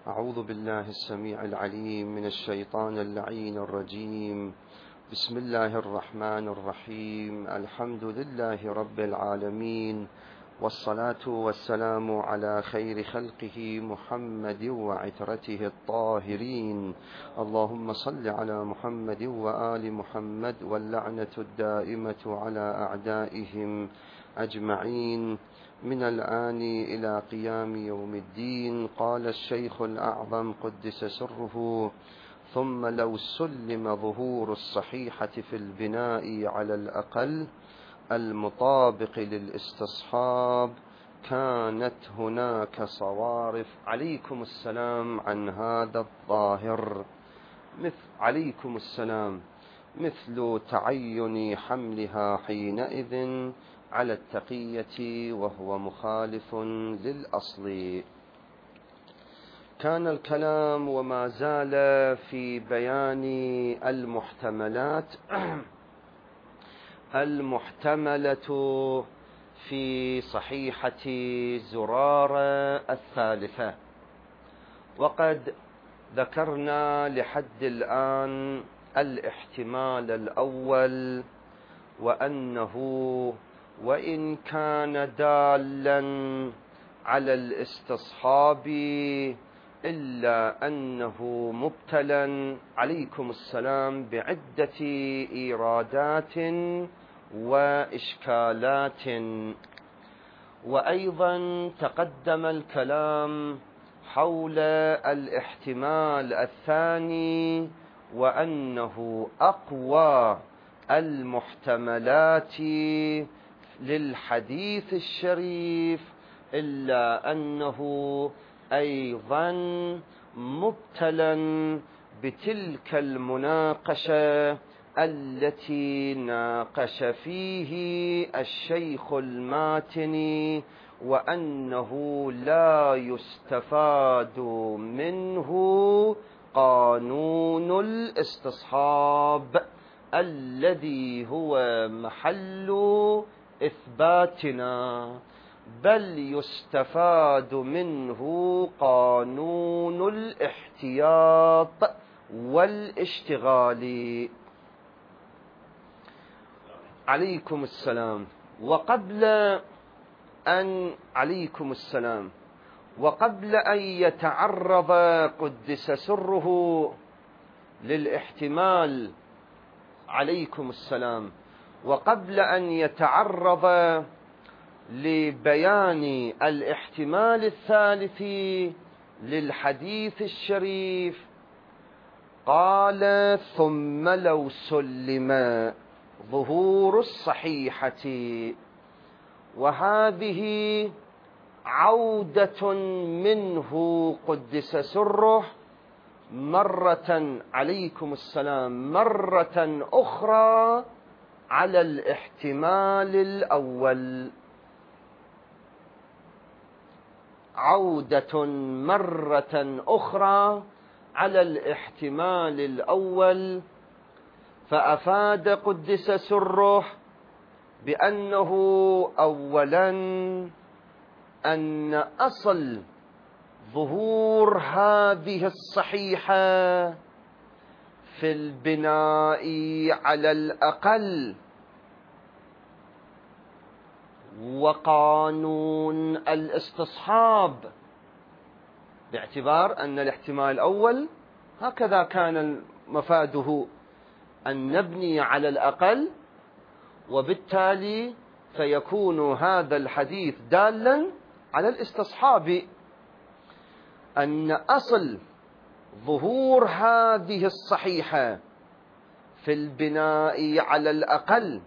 أعوذ بالله السميع العليم من الشيطان اللعين الرجيم. بسم الله الرحمن الرحيم. الحمد لله رب العالمين، والصلاة والسلام على خير خلقه محمد وعترته الطاهرين. اللهم صل على محمد وآل محمد، واللعنة الدائمة على أعدائهم أجمعين من الآن إلى قيام يوم الدين. قال الشيخ الأعظم قدس سره: ثم لو سلم ظهور الصحيحة في البناء على الأقل المطابق للاستصحاب كانت هناك صوارف. عليكم السلام. عن هذا الظاهر عليكم السلام، مثل تعين حملها حينئذ على التقية، وهو مخالف للأصل. كان الكلام وما زال في بيان المحتملات المحتملة في صحيحة زرارة الثالثة، وقد ذكرنا لحد الآن الاحتمال الأول، وأنه وإن كان دالا على الاستصحاب إلا أنه مبتلا، عليكم السلام، بعدة إيرادات وإشكالات. وأيضا تقدم الكلام حول الاحتمال الثاني، وأنه أقوى المحتملات للحديث الشريف، إلا أنه أيضا مبتلا بتلك المناقشة التي ناقش فيه الشيخ الماتني، وأنه لا يستفاد منه قانون الاستصحاب الذي هو محل إثباتنا، بل يستفاد منه قانون الاحتياط والاشتغال. عليكم السلام. عليكم السلام. وقبل أن يتعرض قدس سره للاحتمال، عليكم السلام، وقبل أن يتعرض لبيان الاحتمال الثالث للحديث الشريف، قال: ثم لو سلم ظهور الصحيحة. وهذه عودة منه قدس سره مرة، عليكم السلام، مرة أخرى على الاحتمال الأول، عودة مرة أخرى على الاحتمال الأول. فأفاد قدس سره بأنه أولا أن أصل ظهور هذه الصحيحة في البناء على الأقل وقانون الاستصحاب، باعتبار أن الاحتمال الأول هكذا كان مفاده، أن نبني على الأقل، وبالتالي فيكون هذا الحديث دالا على الاستصحاب. أن أصل ظهور هذه الصحيحة في البناء على الأقل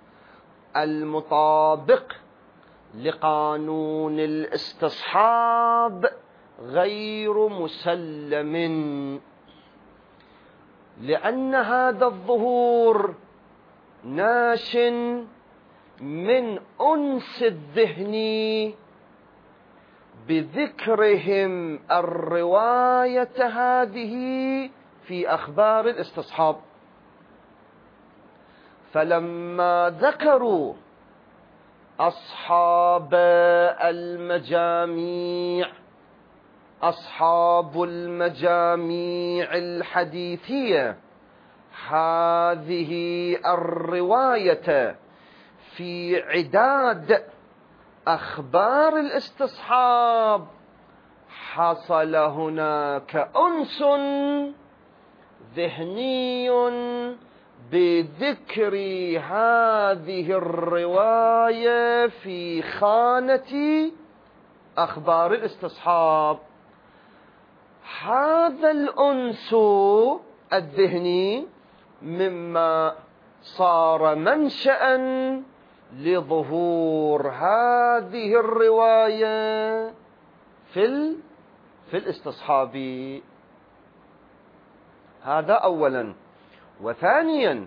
المطابق لقانون الاستصحاب غير مسلم، لأن هذا الظهور ناش من أنس الذهن بذكرهم الرواية هذه في أخبار الاستصحاب. فلما ذكروا أصحاب المجاميع أصحاب المجاميع الحديثية هذه الرواية في عداد أخبار الاستصحاب، حصل هناك أنس ذهني بذكر هذه الرواية في خانة أخبار الاستصحاب. هذا الأنس الذهني مما صار منشأ لظهور هذه الرواية في الاستصحاب. هذا أولا. وثانيا،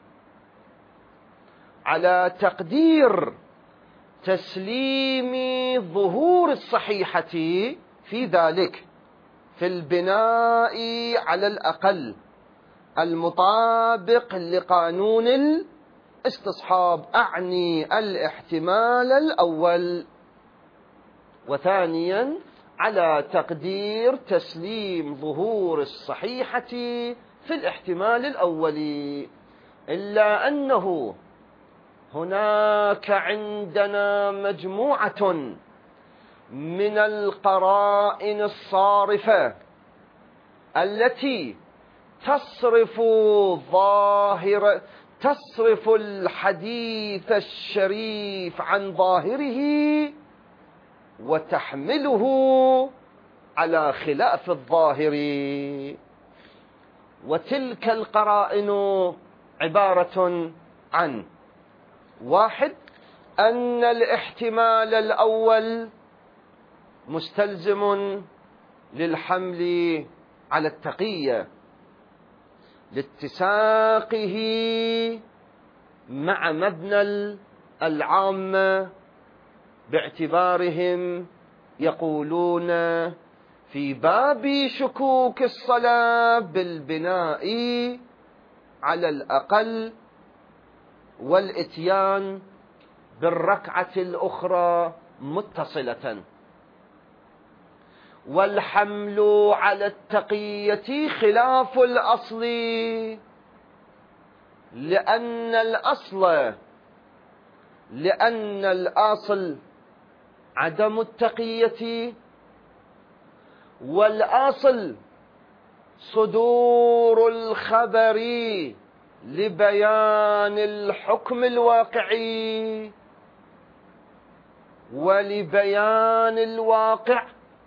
على تقدير تسليم ظهور الصحيحة في ذلك في البناء على الأقل المطابق لقانون الاستصحاب، أعني الاحتمال الأول. وثانيا، على تقدير تسليم ظهور الصحيحة في الاحتمال الأول، إلا أنه هناك عندنا مجموعة من القرائن الصارفة التي تصرف الحديث الشريف عن ظاهره وتحمله على خلاف الظاهر. وتلك القرائن عبارة عن: واحد، أن الاحتمال الأول مستلزم للحمل على التقية لاتساقه مع مبنى العامة، باعتبارهم يقولون في باب شكوك الصلاة بالبناء على الأقل والإتيان بالركعة الأخرى متصلة، والحمل على التقية خلاف الأصل، لأن الأصل عدم التقية، والأصل صدور الخبر لبيان الحكم الواقعي ولبيان الواقع.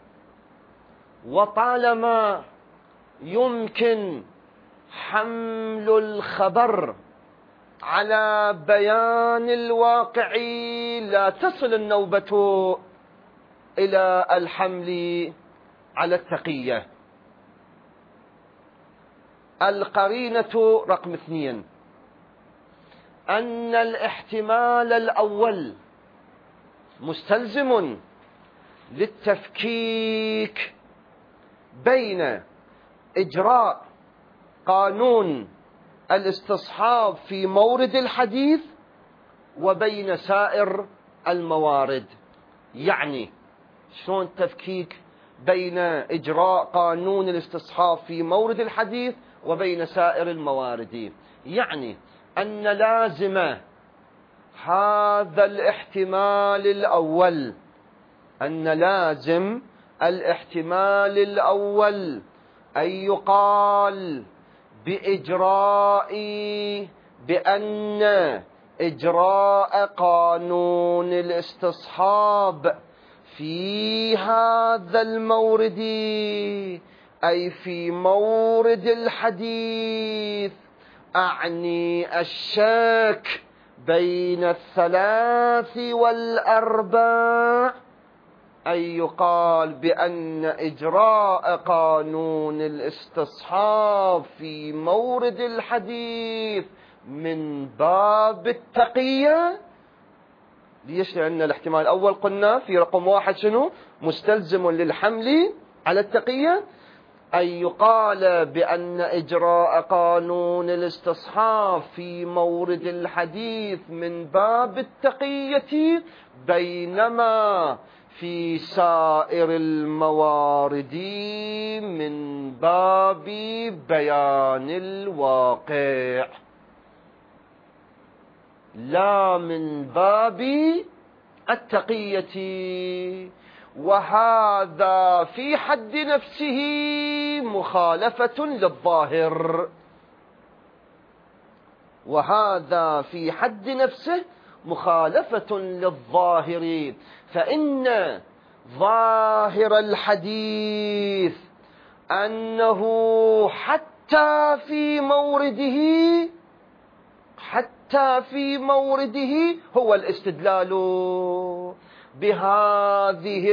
وطالما يمكن حمل الخبر على بيان الواقع لا تصل النوبة إلى الحمل على التقية. القرينة رقم 2، أن الاحتمال الأول مستلزم للتفكيك بين إجراء قانون الاستصحاب في مورد الحديث وبين سائر الموارد. يعني شلون تفكيك بين إجراء قانون الاستصحاب في مورد الحديث وبين سائر الموارد؟ يعني أن لازم هذا الاحتمال الأول، أن يقال بأن إجراء قانون الاستصحاب في هذا المورد، أي في مورد الحديث، أعني الشك بين 3 و4، أن يقال بأن إجراء قانون الاستصحاب في مورد الحديث من باب التقية. ليش؟ لأن الاحتمال الأول قلنا في رقم 1 شنو؟ مستلزم للحمل على التقية. أن يقال بأن إجراء قانون الاستصحاب في مورد الحديث من باب التقية، بينما في سائر الموارد من باب بيان الواقع، لا من باب التقية. وهذا في حد نفسه مخالفة للظاهر، وهذا في حد نفسه مخالفة للظاهر. فإن ظاهر الحديث أنه حتى في مورده هو الاستدلال بهذه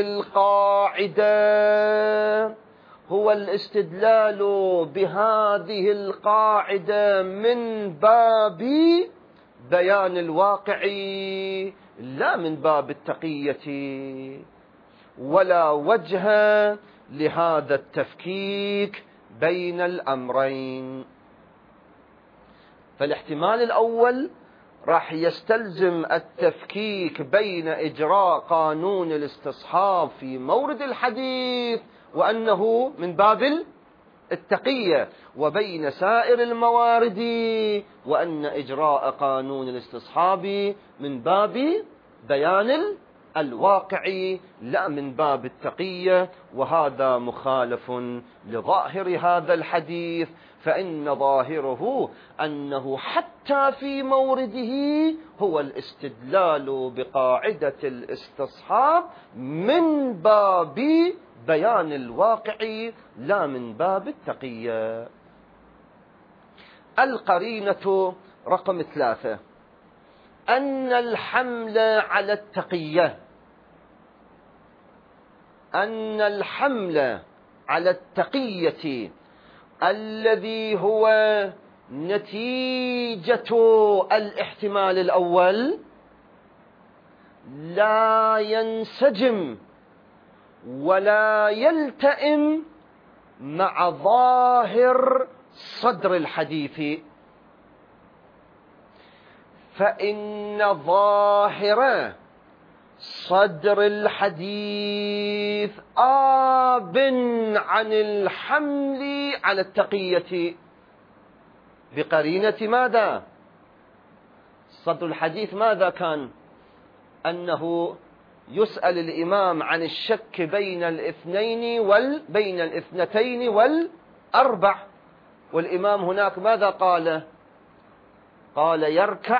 القاعدة من باب بيان الواقع، لا من باب التقية. ولا وجه لهذا التفكيك بين الأمرين. فالاحتمال الأول راح يستلزم التفكيك بين إجراء قانون الاستصحاب في مورد الحديث وأنه من باب التقية، وبين سائر الموارد وأن إجراء قانون الاستصحاب من باب بيان الواقع لا من باب التقية. وهذا مخالف لظاهر هذا الحديث، فإن ظاهره أنه حتى في مورده هو الاستدلال بقاعدة الاستصحاب من باب بيان الواقع لا من باب التقية. القرينة رقم 3 أن الحمل على التقية الذي هو نتيجة الاحتمال الأول لا ينسجم ولا يلتئم مع ظاهر صدر الحديث. فإن ظاهر صدر الحديث آب عن الحمل على التقية بقرينة ماذا؟ صدر الحديث ماذا كان؟ أنه يسأل الإمام عن الشك بين الاثنتين والأربع، والإمام هناك ماذا قال؟ قال يركع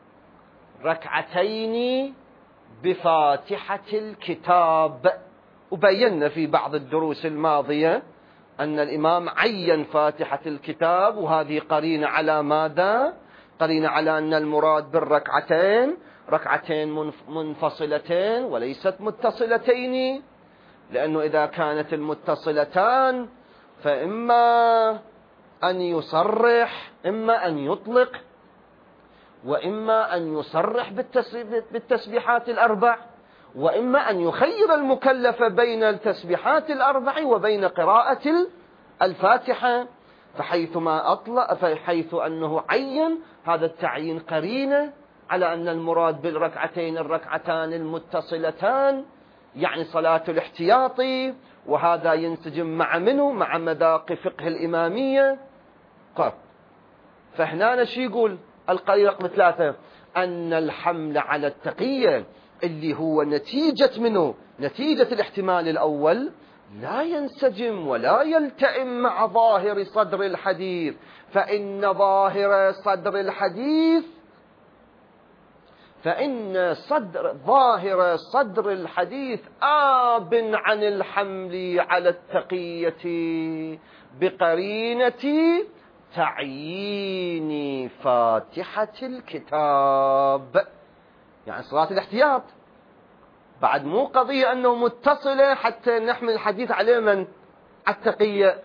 ركعتين بفاتحة الكتاب. وبينا في بعض الدروس الماضية أن الإمام عين فاتحة الكتاب، وهذه قرينة على ماذا؟ قرينة على أن المراد بالركعتين ركعتين منفصلتين وليست متصلتين، لأنه إذا كانت المتصلتان فإما أن يصرح إما أن يطلق، وإما أن يصرح بالتسبيحات الأربع، وإما أن يخير المكلف بين التسبيحات الأربع وبين قراءة الفاتحة. فحيث أنه عين هذا التعيين قرينة على أن المراد بالركعتين الركعتان المتصلتان، يعني صلاة الاحتياطي، وهذا ينسجم مع منه مع مذاق فقه الإمامية. فهنا شي يقول القرينة رقم 3 أن الحمل على التقية اللي هو نتيجة الاحتمال الأول لا ينسجم ولا يلتئم مع ظاهر صدر الحديث. فإن ظاهر صدر الحديث آب عن الحمل على التقية بقرينة تعيين فاتحة الكتاب، يعني صلاة الاحتياط بعد مو قضية أنه متصلة حتى نحمل الحديث عليه من التقية.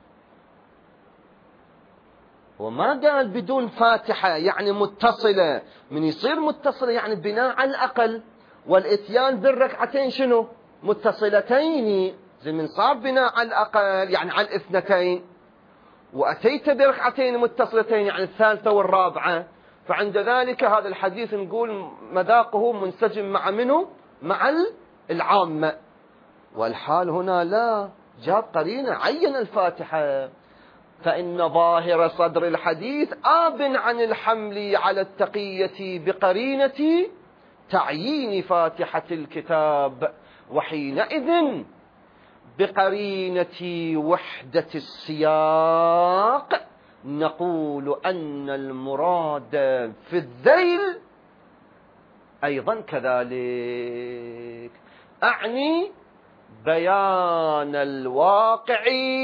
وما قال بدون فاتحة يعني متصلة، من يصير متصلة يعني بناء على الأقل، والإتيان بالركعتين شنو؟ متصلتين، زي من صار بناء على الأقل يعني على الاثنتين، وأتيت بركعتين متصلتين يعني الثالثة والرابعة. فعند ذلك هذا الحديث نقول مذاقه منسجم مع منه؟ مع العامة. والحال هنا لا، جاب قرينة عين الفاتحة، فإن ظاهر صدر الحديث آب عن الحمل على التقية بقرينة تعيين فاتحة الكتاب، وحينئذ بقرينة وحدة السياق نقول أن المراد في الذيل أيضا كذلك، أعني بيان الواقع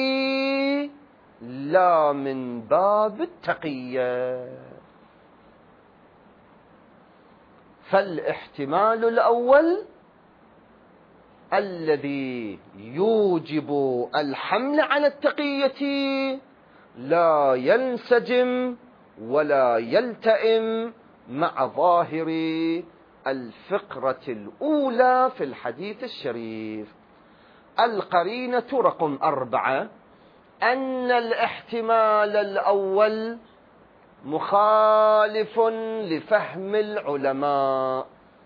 لا من باب التقية. فالاحتمال الأول الذي يوجب الحمل على التقية لا ينسجم ولا يلتئم مع ظاهر الفقرة الأولى في الحديث الشريف. القرينة رقم 4 أن الاحتمال الأول مخالف لفهم العلماء،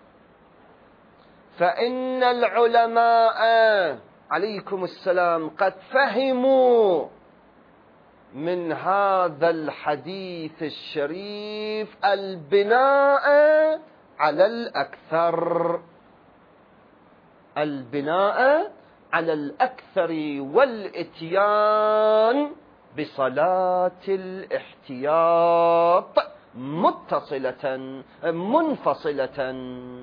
فإن العلماء عليكم السلام قد فهموا من هذا الحديث الشريف البناء على الأكثر، البناء على الأكثر والإتيان بصلاة الاحتياط متصلة منفصلة.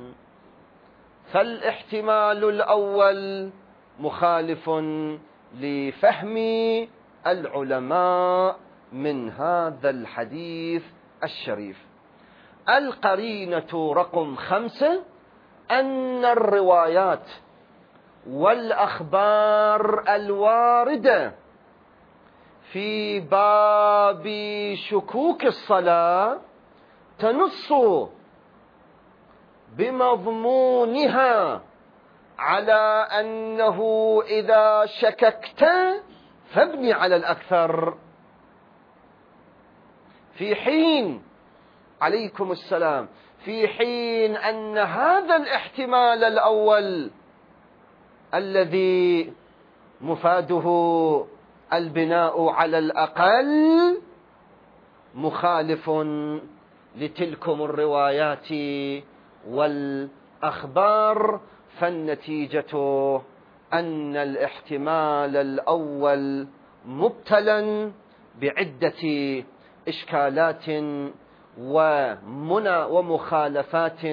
فالاحتمال الأول مخالف لفهم العلماء من هذا الحديث الشريف. القرينة رقم 5 أن الروايات والأخبار الواردة في باب شكوك الصلاة تنص بمضمونها على أنه إذا شككت فابني على الأكثر، في حين عليكم السلام في حين أن هذا الاحتمال الأول الذي مفاده البناء على الأقل مخالف لتلكم الروايات والأخبار، فالنتيجة أن الاحتمال الأول مبتلى بعدة إشكالات ومخالفات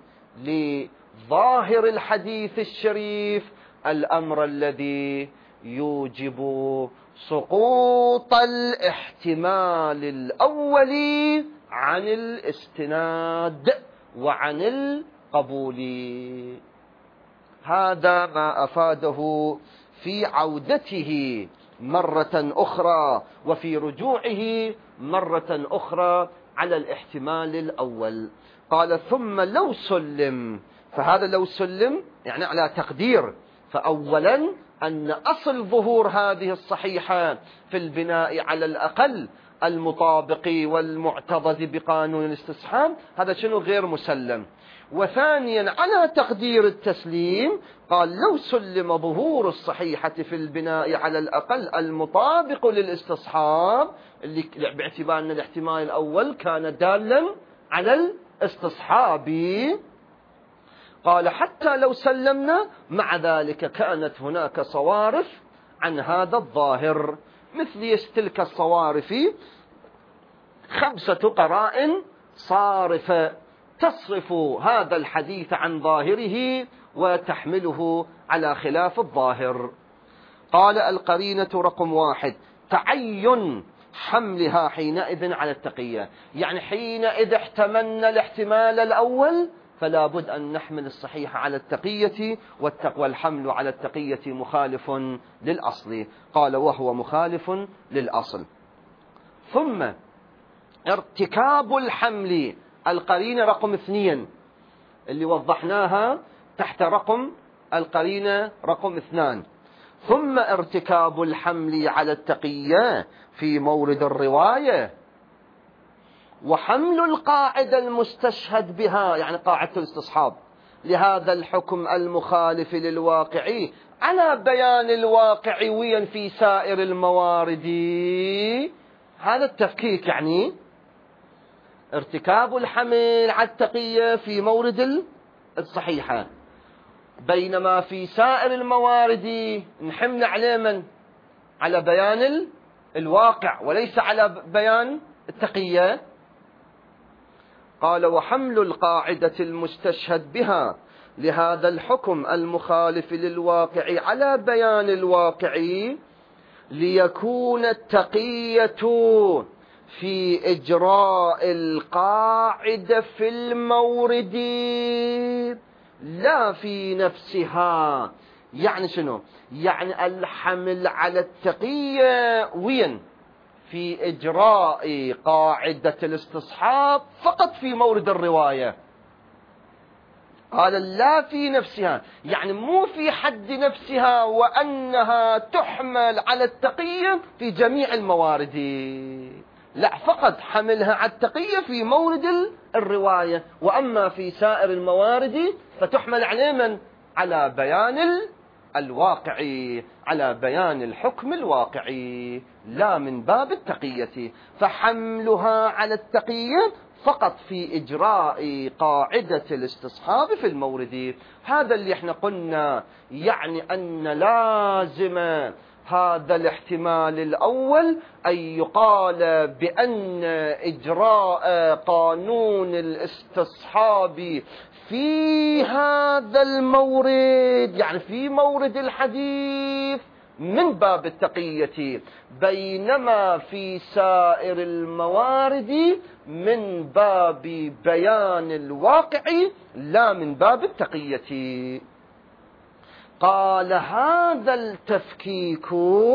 لظاهر الحديث الشريف، الأمر الذي يوجب سقوط الاحتمال الأول عن الاستناد وعن القبول. هذا ما أفاده في عودته مرة أخرى وفي رجوعه مرة أخرى على الاحتمال الأول. قال ثم لو سلم، فهذا لو سلم يعني على تقدير، فأولا أن أصل ظهور هذه الصحيحة في البناء على الأقل المطابق والمعتضد بقانون الاستصحاب هذا شنو غير مسلم. وثانيا على تقدير التسليم قال لو سلم ظهور الصحيحة في البناء على الأقل المطابق للاستصحاب، اللي باعتبار أن الاحتمال الأول كان دالا على الاستصحاب، قال حتى لو سلمنا مع ذلك كانت هناك صوارف عن هذا الظاهر. مثل تلك الصوارف 5 قرائن صارفة تصرف هذا الحديث عن ظاهره وتحمله على خلاف الظاهر. قال القرينة رقم 1 تعين حملها حينئذ على التقية، يعني حينئذ احتملنا الاحتمال الأول فلا بد أن نحمل الصحيح على التقية، والحمل على التقية مخالف للأصل. قال وهو مخالف للأصل. ثم ارتكاب الحمل، القرينة رقم 2 اللي وضحناها تحت رقم القرينة رقم 2. ثم ارتكاب الحمل على التقية في مورد الرواية وحمل القاعدة المستشهد بها، يعني قاعدة الاستصحاب لهذا الحكم المخالف للواقع على بيان الواقع ويا في سائر الموارد. هذا التفكيك يعني ارتكاب الحمل على التقية في مورد الصحيحة، بينما في سائر الموارد نحمل على من؟ على بيان الواقع وليس على بيان التقية. قال: وحمل القاعدة المستشهد بها لهذا الحكم المخالف للواقع على بيان الواقع ليكون التقية في إجراء القاعدة في المورد لا في نفسها. يعني شنو؟ يعني الحمل على التقية وين؟ في إجراء قاعدة الاستصحاب فقط في مورد الرواية. قال لا في نفسها، يعني مو في حد نفسها وأنها تحمل على التقية في جميع الموارد، لا، فقط حملها على التقية في مورد الرواية، وأما في سائر الموارد فتحمل على من؟ على بيان الواقعي، على بيان الحكم الواقعي لا من باب التقية. فحملها على التقية فقط في إجراء قاعدة الاستصحاب في المورد. هذا اللي احنا قلنا، يعني أن لازم هذا الاحتمال الأول أن يقال بأن إجراء قانون الاستصحاب في هذا المورد، يعني في مورد الحديث، من باب التقية، بينما في سائر الموارد من باب بيان الواقع لا من باب التقية. قال: هذا التفكيك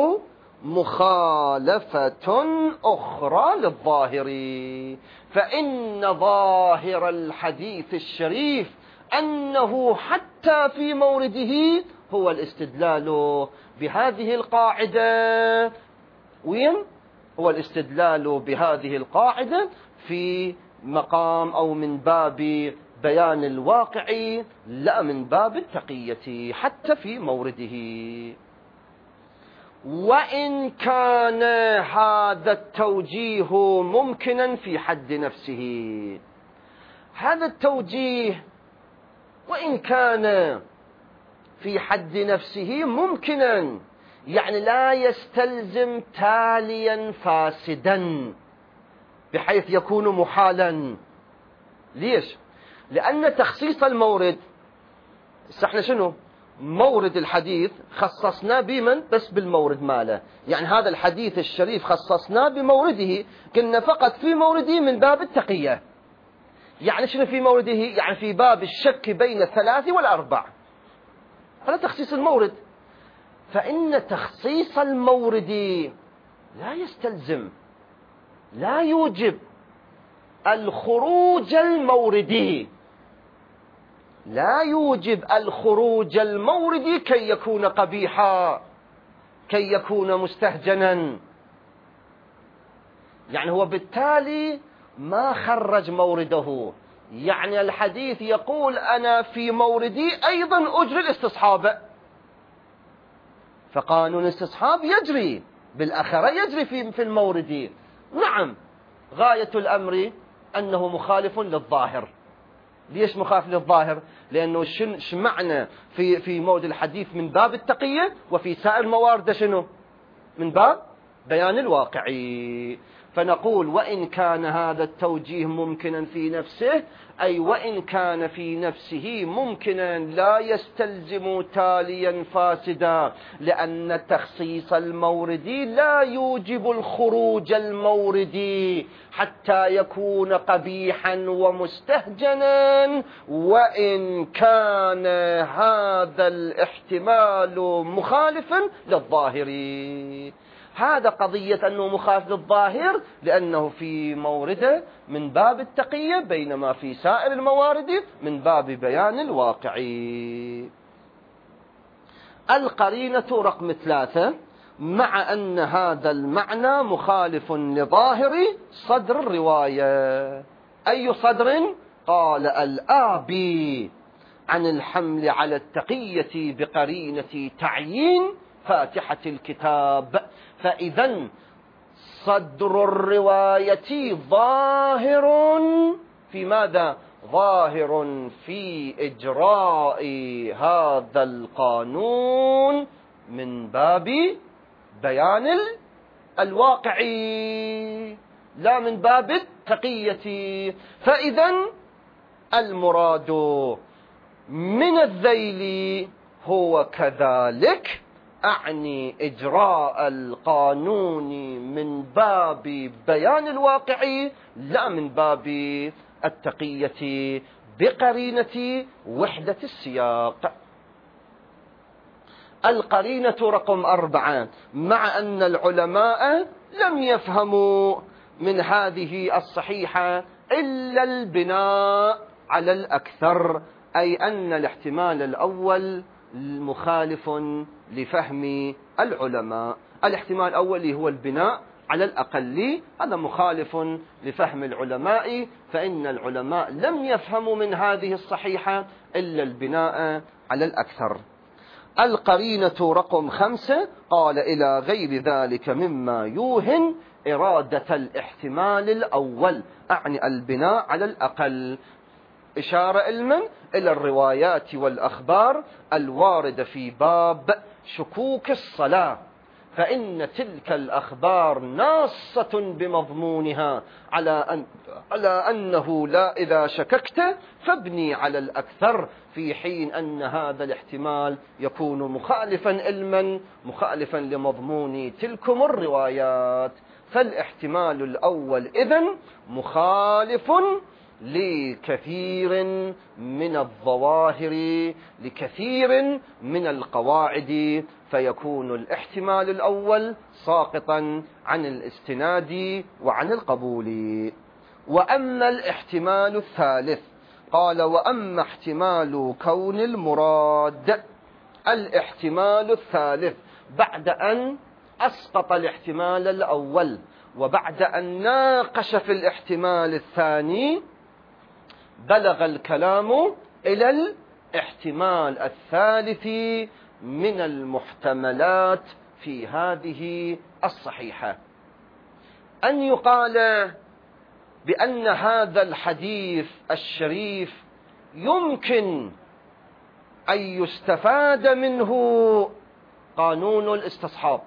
مخالفة أخرى للظاهر، فإن ظاهر الحديث الشريف أنه حتى في مورده هو الاستدلال بهذه القاعدة. وين هو الاستدلال بهذه القاعدة؟ في مقام أو من باب بيان الواقع لا من باب التقية حتى في مورده. وإن كان هذا التوجيه ممكنا في حد نفسه، هذا التوجيه وإن كان في حد نفسه ممكنا، يعني لا يستلزم تاليا فاسدا بحيث يكون محالا. ليش؟ لأن تخصيص المورد، احنا شنو؟ مورد الحديث خصصناه بمن؟ بس بالمورد ماله، يعني هذا الحديث الشريف خصصناه بمورده، كنا فقط في مورده من باب التقية. يعني شنو في مورده؟ يعني في باب الشك بين الثلاث والأربع، هذا تخصيص المورد. فإن تخصيص المورد لا يستلزم، لا يوجب الخروج الموردي، لا يوجب الخروج الموردي كي يكون قبيحا، كي يكون مستهجنا. يعني هو بالتالي ما خرج مورده، يعني الحديث يقول أنا في موردي أيضا أجري الاستصحاب، فقانون الاستصحاب يجري بالأخرة، يجري في المورد. نعم، غاية الأمر أنه مخالف للظاهر. ليش مخالف للظاهر؟ لأنه معنى في مورد الحديث من باب التقية، وفي سائر الموارد شنو؟ من باب بيان الواقعي. فنقول: وإن كان هذا التوجيه ممكنا في نفسه، أي وإن كان في نفسه ممكنا لا يستلزم تاليا فاسدا، لأن تخصيص الموردي لا يوجب الخروج الموردي حتى يكون قبيحا ومستهجنا، وإن كان هذا الاحتمال مخالفا للظاهر. هذا قضية أنه مخالف للظاهر لأنه في مورده من باب التقية، بينما في سائر الموارد من باب بيان الواقع. القرينة رقم 3: مع أن هذا المعنى مخالف لظاهر صدر الرواية. أي صدر؟ قال: الآبي، عن الحمل على التقية بقرينة تعيين فاتحة الكتاب. فإذا صدر الرواية ظاهر في ماذا؟ ظاهر في إجراء هذا القانون من باب بيان الواقعي لا من باب التقية. فإذا المراد من الذيل هو كذلك أعني إجراء القانون من باب بيان الواقعي لا من باب التقية بقرينة وحدة السياق. القرينة رقم 4: مع أن العلماء لم يفهموا من هذه الصحيحة إلا البناء على الأكثر، أي أن الاحتمال الأول مخالف لفهم العلماء. الاحتمال الأول هو البناء على الأقل، هذا مخالف لفهم العلماء، فإن العلماء لم يفهموا من هذه الصحيحة إلا البناء على الأكثر. القرينة رقم 5: قال إلى غير ذلك مما يوهن إرادة الاحتمال الأول، أعني البناء على الأقل، إشارة علما إلى الروايات والأخبار الواردة في باب شكوك الصلاة، فإن تلك الأخبار ناصة بمضمونها على أنه لا إذا شككت فابني على الأكثر، في حين أن هذا الاحتمال يكون مخالفا علما مخالفا لمضمون تلكم الروايات. فالاحتمال الأول إذن مخالف لكثير من الظواهر لكثير من القواعد، فيكون الاحتمال الأول ساقطا عن الاستناد وعن القبول. وأما الاحتمال الثالث، قال: وأما احتمال كون المراد. الاحتمال الثالث بعد أن أسقط الاحتمال الأول وبعد أن ناقش في الاحتمال الثاني، بلغ الكلام إلى الاحتمال الثالث من المحتملات في هذه الصحيحة، أن يقال بأن هذا الحديث الشريف يمكن أن يستفاد منه قانون الاستصحاب،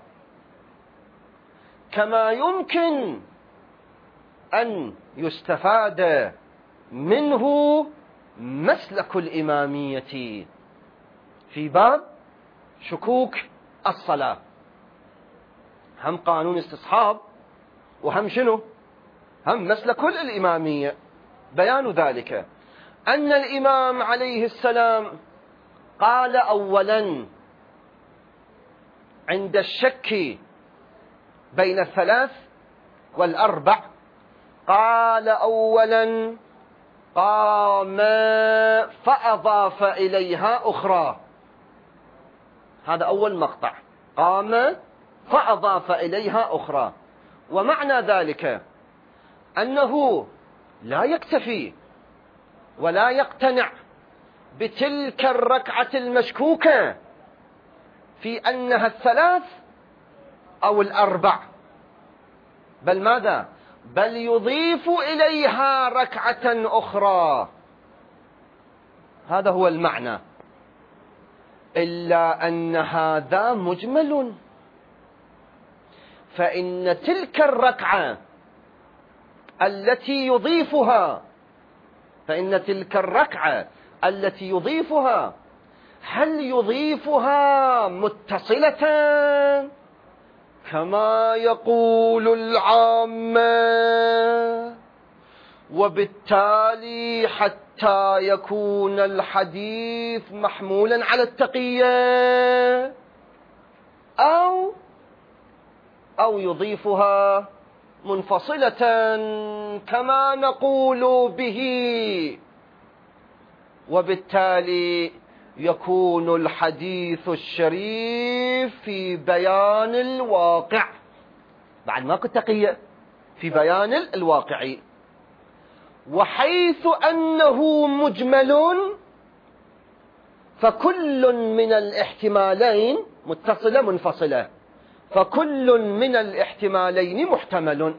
كما يمكن أن يستفاد منه مسلك الإمامية في باب شكوك الصلاة. هم قانون استصحاب وهم شنو؟ هم مسلك الإمامية. بيان ذلك أن الإمام عليه السلام قال أولا عند الشك بين 3 و4، قال أولا: قام فأضاف إليها أخرى. هذا أول مقطع، قام فأضاف إليها أخرى. ومعنى ذلك أنه لا يكتفي ولا يقتنع بتلك الركعة المشكوكة في أنها 3 أو 4، بل ماذا؟ بل يضيف إليها ركعة أخرى. هذا هو المعنى، إلا أن هذا مجمل، فإن تلك الركعة التي يضيفها هل يضيفها متصلة كما يقول العامة، وبالتالي حتى يكون الحديث محمولا على التقية، أو يضيفها منفصلة كما نقول به، وبالتالي يكون الحديث الشريف في بيان الواقع، بعد ما كنت تقية، في بيان الواقع. وحيث أنه مجمل فكل من الاحتمالين متصلة منفصلة، فكل من الاحتمالين محتمل.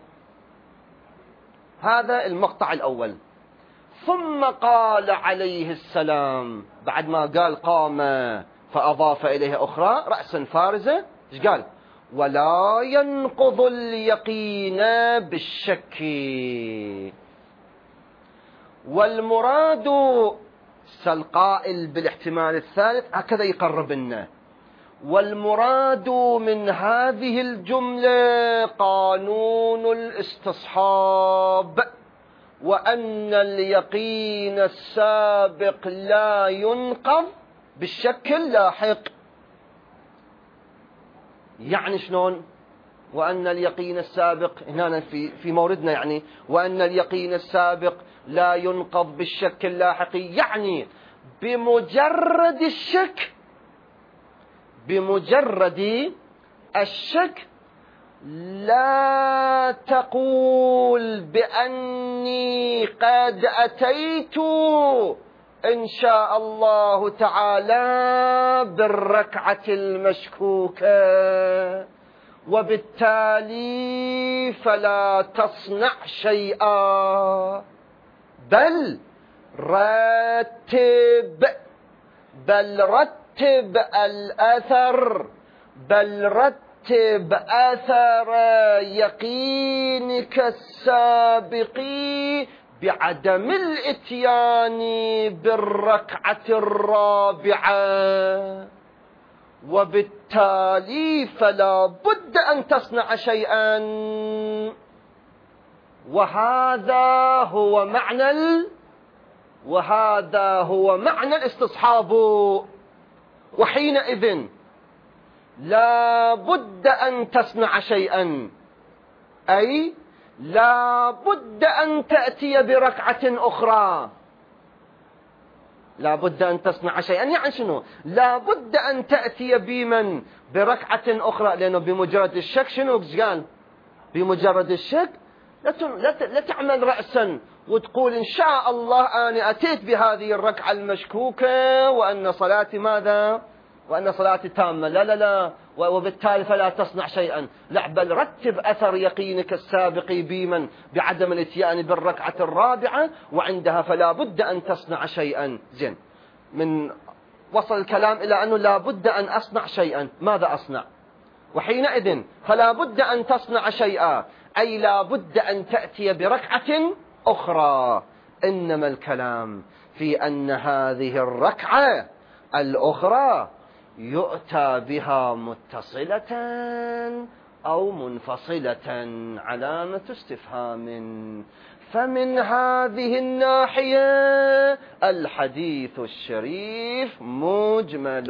هذا المقطع الأول. ثم قال عليه السلام بعد ما قال قام فأضاف إليها أخرى رأسا فارزة، إيش قال؟ ولا ينقض اليقين بالشك. والمراد القائل بالاحتمال الثالث هكذا يقرب لنا، والمراد من هذه الجملة قانون الاستصحاب، وأن اليقين السابق لا ينقض بالشك اللاحق. يعني شلون؟ وأن اليقين السابق هنا في موردنا، يعني وأن اليقين السابق لا ينقض بالشك اللاحق، يعني بمجرد الشك لا تقول بأني قد أتيت إن شاء الله تعالى بالركعة المشكوكة، وبالتالي فلا تصنع شيئا، بل رتب الأثر، بل رتب أثر يقينك السابق بعدم الإتيان بالركعة الرابعة، وبالتالي فلا بد أن تصنع شيئا. وهذا هو معنى الاستصحاب. وحينئذ لا بد أن تصنع شيئا، أي لا بد أن تأتي بركعة أخرى. لا بد أن تصنع شيئا يعني شنو؟ لا بد أن تأتي بركعة أخرى، لأنه بمجرد الشك شنو قال؟ بمجرد الشك لا تعمل رأسا وتقول إن شاء الله أنا أتيت بهذه الركعة المشكوكة وأن صلاتي ماذا؟ وأن صلاتي تامة. لا، وبالتالي فلا تصنع شيئا. لا، بل رتب أثر يقينك السابق بعدم الاتيان بالركعة الرابعة، وعندها فلا بد أن تصنع شيئا. زين، من وصل الكلام إلى أنه لا بد أن أصنع شيئا. ماذا أصنع؟ وحينئذ فلا بد أن تصنع شيئا، أي لا بد أن تأتي بركعة أخرى. إنما الكلام في أن هذه الركعة الأخرى يؤتى بها متصلة أو منفصلة، علامة استفهام. فمن هذه الناحية الحديث الشريف مجمل.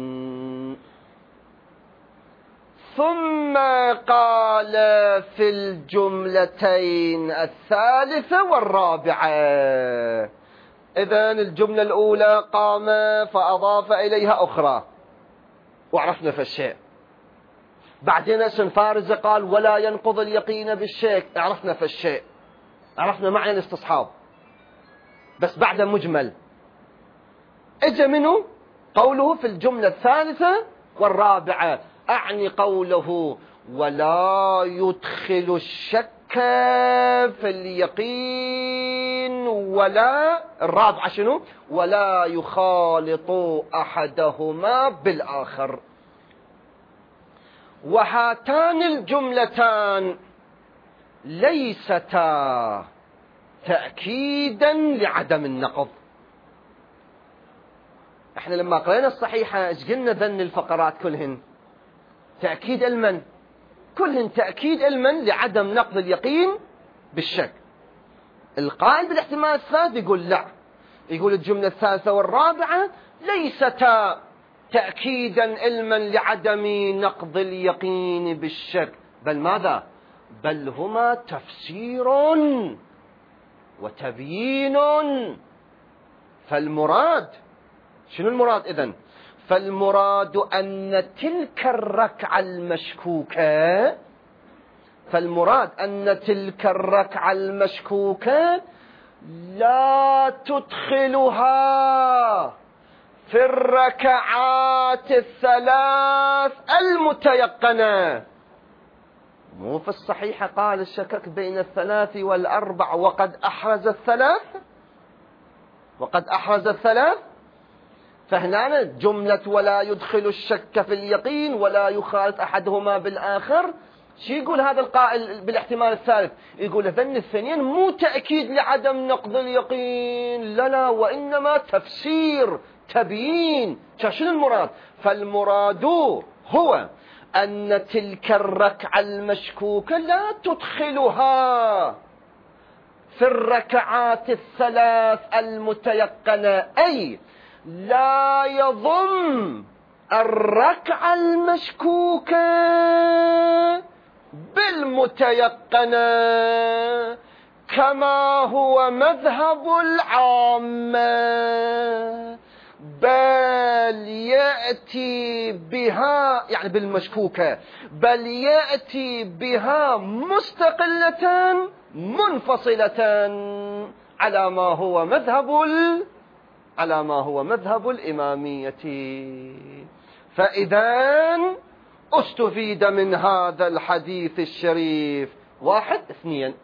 ثم قال في الجملتين الثالثة والرابعة. إذن الجملة الأولى قام فأضاف إليها أخرى، وعرفنا في الشيء. بعدين اسم فارزة قال ولا ينقض اليقين بالشك، عرفنا في الشيء، عرفنا معنى الاستصحاب، بس بعد مجمل. اجى منه قوله في الجملة الثالثة والرابعة، أعني قوله ولا يدخل الشك في اليقين، ولا الرابعة شنو؟ ولا يخالط أحدهما بالآخر. وهاتان الجملتان ليستا تأكيدا لعدم النقض. احنا لما قرأنا الصحيحة ايش قلنا؟ ذن الفقرات كلهن تأكيد علما، كلهن تأكيد علما لعدم نقض اليقين بالشك. القائل بالاحتمال الثالث يقول لا، يقول الجملة الثالثة والرابعة ليستا تأكيدا علما لعدم نقض اليقين بالشك، بل ماذا؟ بل هما تفسير وتبيين. فالمراد شنو المراد إذن؟ فالمراد أن تلك الركعة المشكوكة، لا تدخلها في الركعات الثلاث المتيقنة. مو في الصحيحة قال الشكك بين الثلاث والأربع وقد أحرز الثلاث، وقد أحرز الثلاث. فهنا جملة ولا يدخل الشك في اليقين ولا يخالط أحدهما بالآخر، شو يقول هذا القائل بالاحتمال الثالث؟ يقول ذن الثانيين مو تأكيد لعدم نقض اليقين، لا، وإنما تفسير تبيين. شنو المراد؟ فالمراد هو أن تلك الركعة المشكوكة لا تدخلها في الركعات الثلاث المتيقنة، أي لا يضم الركعة المشكوكة بالمتيقنة كما هو مذهب العامة، بل يأتي بها يعني بالمشكوكة، بل يأتي بها مستقلة منفصلة على ما هو مذهب الإمامية. فإذا استفيد من هذا الحديث الشريف 1 2.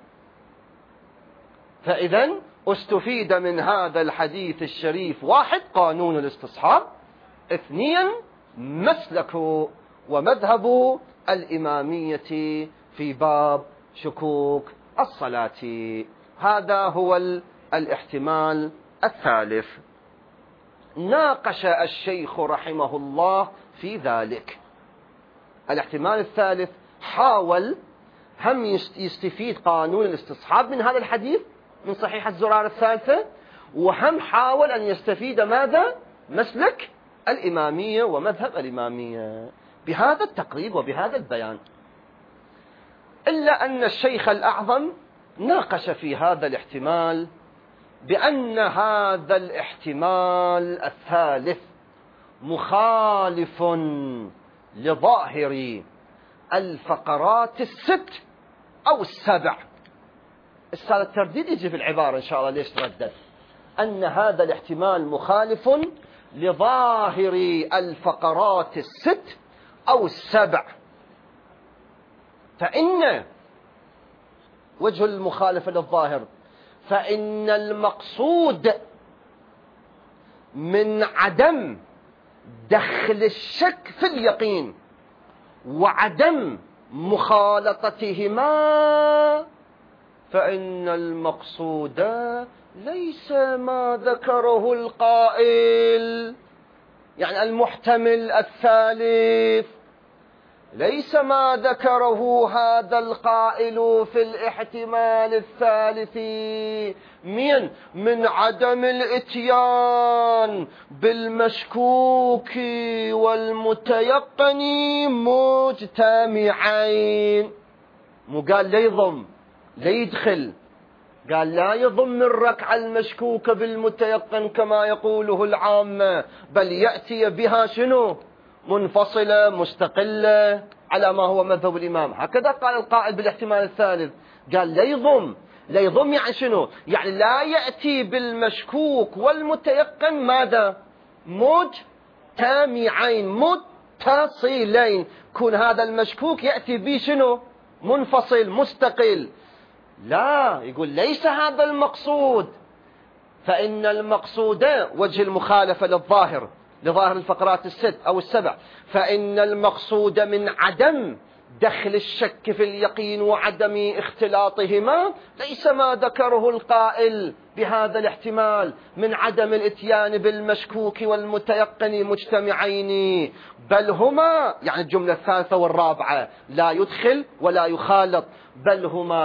فإذا استفيد من هذا الحديث الشريف 1 قانون الاستصحاب، 2 مسلك ومذهب الإمامية في باب شكوك الصلاة. هذا هو الاحتمال الثالث. ناقش الشيخ رحمه الله في ذلك. الاحتمال الثالث حاول هم يستفيد قانون الاستصحاب من هذا الحديث من صحيح الزرار الثالثة، وهم حاول أن يستفيد ماذا؟ مسلك الإمامية ومذهب الإمامية بهذا التقريب وبهذا البيان. إلا أن الشيخ الأعظم ناقش في هذا الاحتمال بأن هذا الاحتمال الثالث مخالف لظاهر الفقرات 6 أو 7. هذا الترديد يجي في العبارة إن شاء الله ليش تردد، أن هذا الاحتمال مخالف لظاهر الفقرات 6 أو 7. فإن وجه المخالفة للظاهر، فإن المقصود من عدم دخل الشك في اليقين وعدم مخالطتهما، فإن المقصود ليس ما ذكره القائل، يعني المحتمل الثالث ليس ما ذكره هذا القائل في الاحتمال الثالث من عدم الاتيان بالمشكوك والمتيقن مجتمعين. مو قال لا يضم لا يدخل، قال لا يضم الركعة المشكوكة بالمتيقن كما يقوله العامة، بل يأتي بها شنو؟ منفصلة مستقلة على ما هو مذهب الإمام. هكذا قال القائل بالاحتمال الثالث، قال لا يضم يعني شنو؟ يعني لا يأتي بالمشكوك والمتيقن ماذا؟ مجتمعين متصلين، كون هذا المشكوك يأتي به شنو؟ منفصل مستقل. لا، يقول ليس هذا المقصود، فإن المقصود وجه المخالفة للظاهر لظاهر الفقرات 6 أو 7، فإن المقصود من عدم دخل الشك في اليقين وعدم اختلاطهما ليس ما ذكره القائل بهذا الاحتمال من عدم الاتيان بالمشكوك والمتيقن مجتمعين، بل هما يعني الجملة الثالثة والرابعة لا يدخل ولا يخالط، بل هما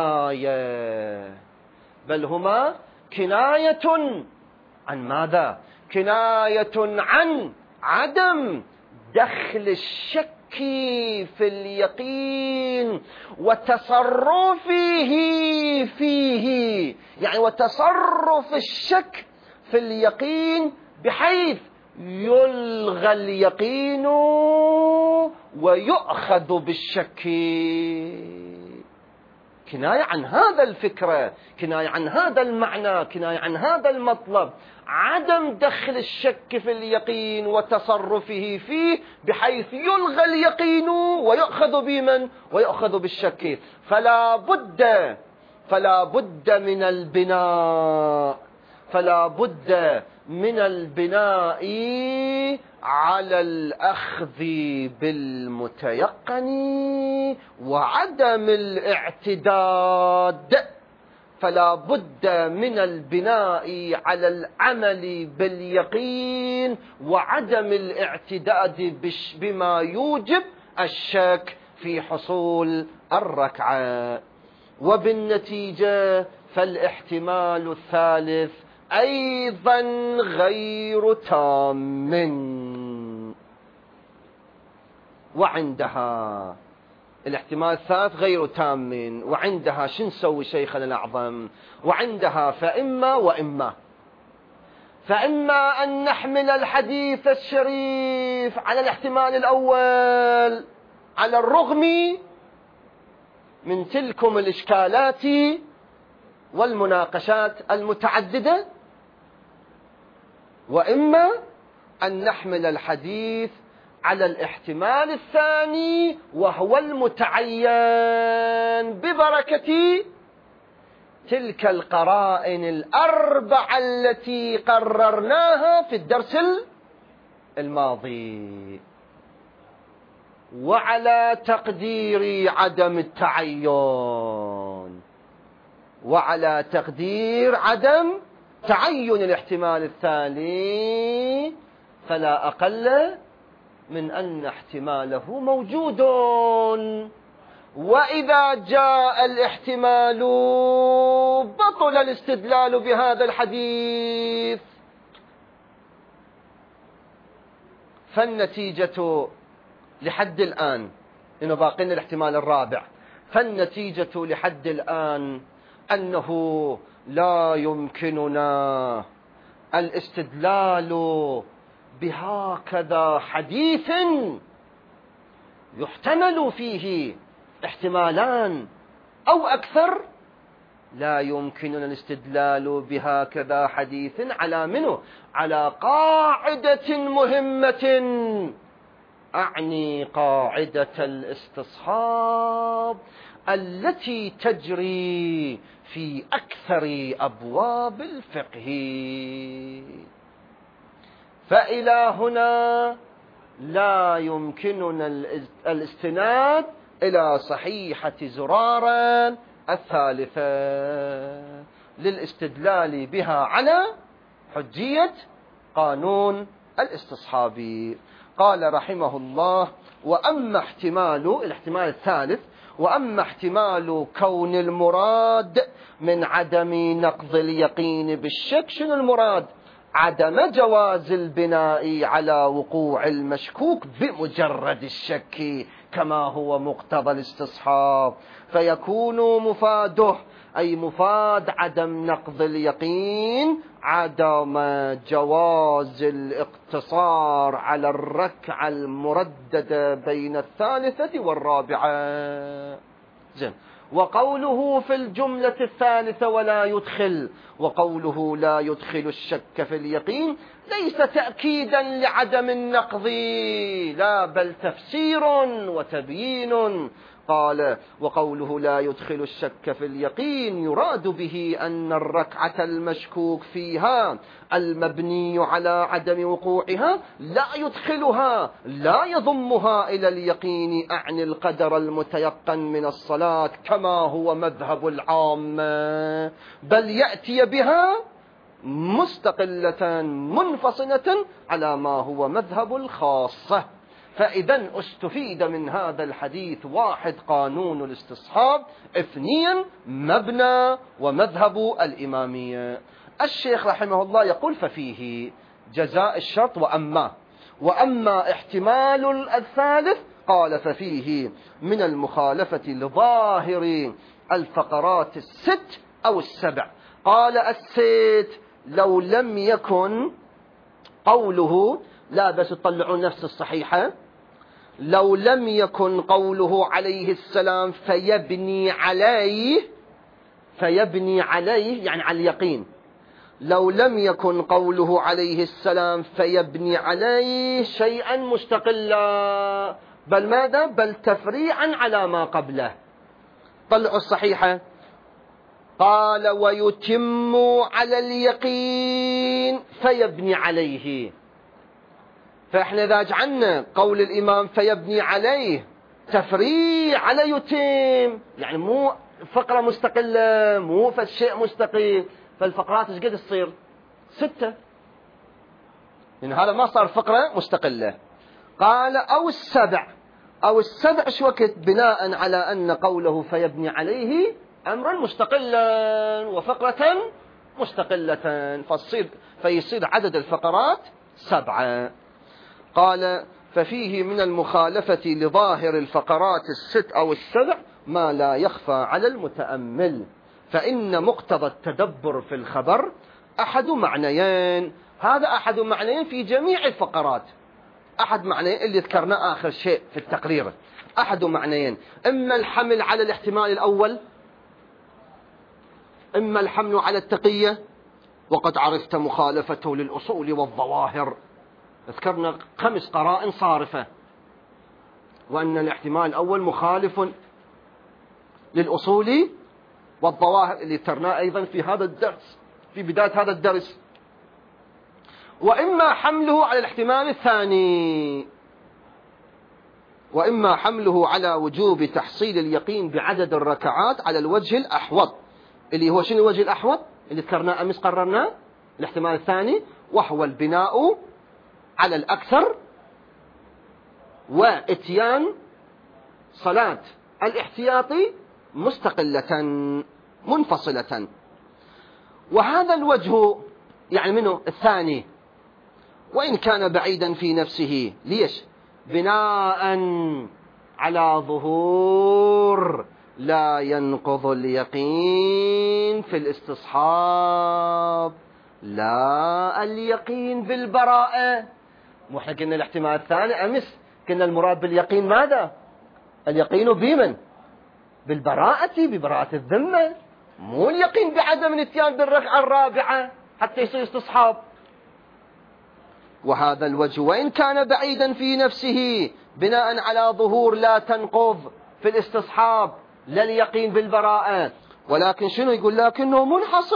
كناية عن ماذا؟ كناية عن عدم دخل الشك في اليقين وتصرفه فيه، يعني وتصرف الشك في اليقين بحيث يلغى اليقين ويؤخذ بالشك. كناية عن هذا الفكرة، كناية عن هذا المعنى، كناية عن هذا المطلب، عدم دخل الشك في اليقين وتصرفه فيه بحيث يلغى اليقين ويؤخذ بمن؟ ويؤخذ بالشك. فلا بد من البناء، فلا بد من البناء على الأخذ بالمتيقن وعدم الاعتداد، فلا بد من البناء على العمل باليقين وعدم الاعتداد بما يوجب الشك في حصول الركعة. وبالنتيجة فالاحتمال الثالث أيضا غير تام. وعندها الاحتمال الثالث غير تام، وعندها شو نسوي شيخنا الأعظم؟ وعندها فإما أن نحمل الحديث الشريف على الاحتمال الأول على الرغم من تلكم الإشكالات والمناقشات المتعددة، وإما أن نحمل الحديث على الاحتمال الثاني وهو المتعين ببركة تلك القرائن الأربعة التي قررناها في الدرس الماضي. وعلى تقدير عدم التعين، وعلى تقدير عدم تعين الاحتمال الثاني، فلا أقل من أن احتماله موجود. وإذا جاء الاحتمال بطل الاستدلال بهذا الحديث. فالنتيجة لحد الآن، إنه باقي لنا الاحتمال الرابع، فالنتيجة لحد الآن أنه لا يمكننا الاستدلال بهكذا حديث يحتمل فيه احتمالان أو أكثر، لا يمكننا الاستدلال بهكذا حديث على منه؟ على قاعدة مهمة، أعني قاعدة الاستصحاب التي تجري في أكثر أبواب الفقه. فإلى هنا لا يمكننا الاستناد إلى صحيحة زرارة الثالثة للاستدلال بها على حجية قانون الاستصحاب. قال رحمه الله: وأما الاحتمال الثالث، وأما احتمال كون المراد من عدم نقض اليقين بالشك. شنو المراد؟ عدم جواز البناء على وقوع المشكوك بمجرد الشك كما هو مقتضى الاستصحاب، فيكون مفاده أي مفاد عدم نقض اليقين عدم جواز الاقتصار على الركعة المرددة بين الثالثة والرابعة. زين. وقوله في الجملة الثالثة وقوله لا يدخل الشك في اليقين ليس تأكيدا لعدم النقض، لا، بل تفسير وتبيين. قال: وقوله لا يدخل الشك في اليقين يراد به أن الركعة المشكوك فيها المبني على عدم وقوعها لا يدخلها، لا يضمها إلى اليقين، أعني القدر المتيقن من الصلاة كما هو مذهب العامة، بل يأتي بها مستقلة منفصلة على ما هو مذهب الخاصة. فإذا استفيد من هذا الحديث: 1 قانون الاستصحاب، 2 مبنى ومذهب الإمامية. الشيخ رحمه الله يقول: ففيه جزاء الشرط وأما احتمال الثالث، قال: ففيه من المخالفة لظاهر الفقرات 6 أو 7. قال 6 لو لم يكن قوله، لا بس تطلعون نفس الصحيحة، لو لم يكن قوله عليه السلام فيبني عليه يعني على اليقين، لو لم يكن قوله عليه السلام فيبني عليه شيئا مستقلا، بل ماذا؟ بل تفريعا على ما قبله. طلعوا الصحيحة، قال ويتم على اليقين فيبني عليه. فإحنا إذا جعلنا قول الإمام فيبني عليه تفريع على يتم، يعني مو فقرة مستقلة، مو فالشيء مستقل، فالفقرات ايش قد تصير؟ 6، لأن هذا ما صار فقرة مستقلة. قال أو السبع شو وقت؟ بناء على أن قوله فيبني عليه أمرا مستقلا وفقرة مستقلة، فيصير عدد الفقرات 7. قال ففيه من المخالفة لظاهر الفقرات 6 أو 7 ما لا يخفى على المتأمل، فإن مقتضى التدبر في الخبر أحد معنيين. هذا أحد معنيين في جميع الفقرات، أحد معنيين اللي ذكرنا آخر شيء في التقرير، أحد معنيين: إما الحمل على الاحتمال الأول، إما الحمل على التقية، وقد عرفت مخالفته للأصول والظواهر. ذكرنا 5 قرائن صارفة، وأن الاحتمال الأول مخالف للأصول والظواهر اللي ذكرناه أيضا في هذا الدرس، في بداية هذا الدرس. وإما حمله على الاحتمال الثاني، وإما حمله على وجوب تحصيل اليقين بعدد الركعات على الوجه الأحوط، اللي هو شنو الوجه الأحوط اللي ذكرناه أمس قررناه؟ الاحتمال الثاني، وهو البناء على الأكثر وإتيان صلاة الاحتياطي مستقلة منفصلة. وهذا الوجه يعني منه الثاني، وإن كان بعيدا في نفسه، ليش؟ بناء على ظهور لا ينقض اليقين في الاستصحاب، لا اليقين بالبراءة. مو احنا قلنا الاحتمال الثاني أمس، قلنا المراد باليقين ماذا؟ اليقين بمن؟ بالبراءة، ببراءة الذمة، مو اليقين بعدم الاتيان بالركعة الرابعة حتى يصير استصحاب. وهذا الوجه وإن كان بعيدا في نفسه بناء على ظهور لا تنقض في الاستصحاب، لا اليقين بالبراءة، ولكن شنو يقول؟ لكنه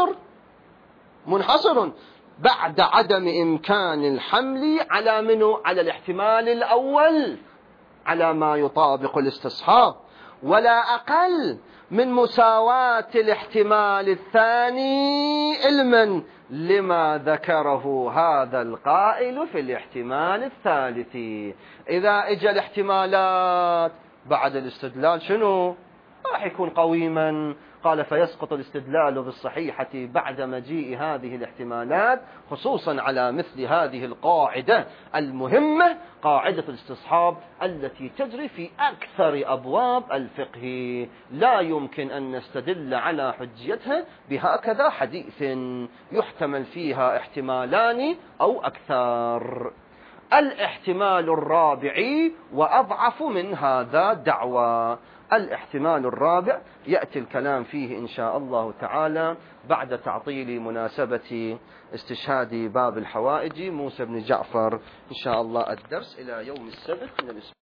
منحصر بعد عدم إمكان الحمل على منه؟ على الاحتمال الأول، على ما يطابق الاستصحاب، ولا أقل من مساواة الاحتمال الثاني علما لما ذكره هذا القائل في الاحتمال الثالث. إذا اجى الاحتمالات بعد الاستدلال شنو؟ راح يكون قويما. قال فيسقط الاستدلال بالصحيحة بعد مجيء هذه الاحتمالات، خصوصا على مثل هذه القاعدة المهمة، قاعدة الاستصحاب التي تجري في أكثر أبواب الفقه، لا يمكن أن نستدل على حجيتها بهكذا حديث يحتمل فيها احتمالان أو أكثر. الاحتمال الرابع وأضعف من هذا دعوى. الاحتمال الرابع يأتي الكلام فيه إن شاء الله تعالى بعد تعطيل مناسبة استشهاد باب الحوائج موسى بن جعفر إن شاء الله الدرس إلى يوم السبت من الأسبوع.